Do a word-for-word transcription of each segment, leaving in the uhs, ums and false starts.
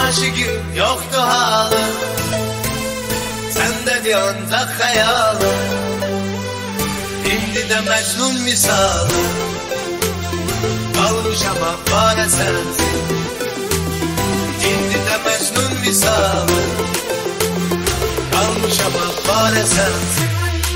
aşıkım yoktu halı, sende bir anda hayalı. Şimdi de Mecnun misalı, kalmış ama fare sensin. Şimdi de Mecnun misalı, kalmış ama fare sensin.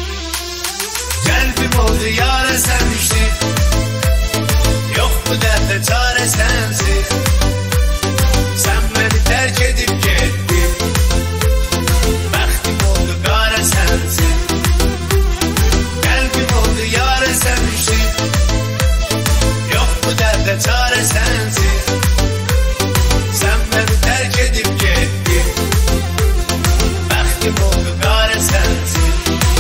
Celbim oldu yâre sevmiştim, yok bu derde çare sensin. Sen beni terk edip gittin, bəxtim oldu qare sensin. Qəlbim oldu yâre sevmiştim, yok bu derde çare sensin. Sen beni terk edip gittin, bəxtim oldu qare sensin.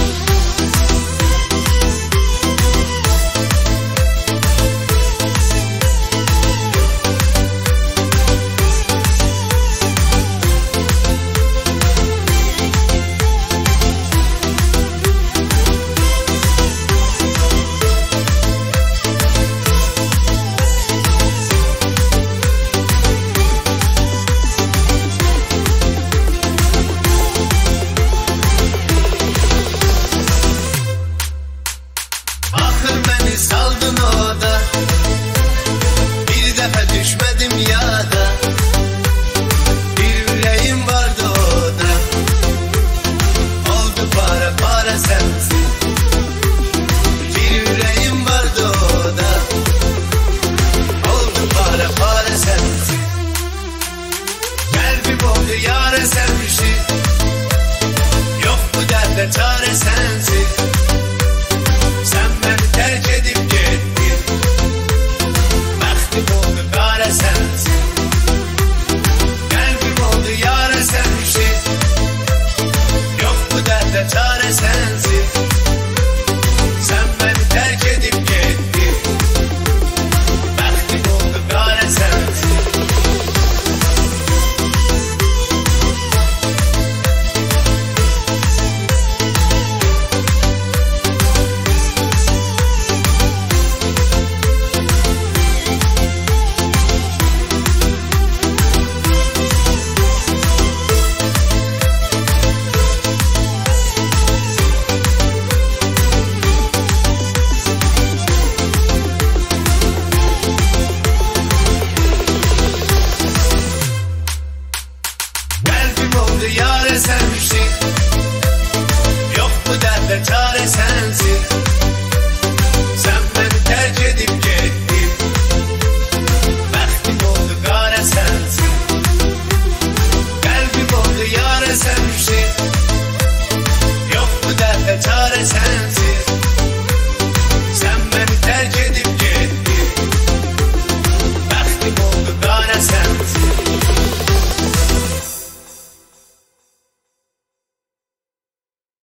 Saldın oda, bir defa düşmedim yada. Bir yüreğim vardı oda, oldu para para sensin. Bir yüreğim vardı oda, oldu para para sensin. Kalbim oldu yâre sevmişim, yok bu derde çare sensin.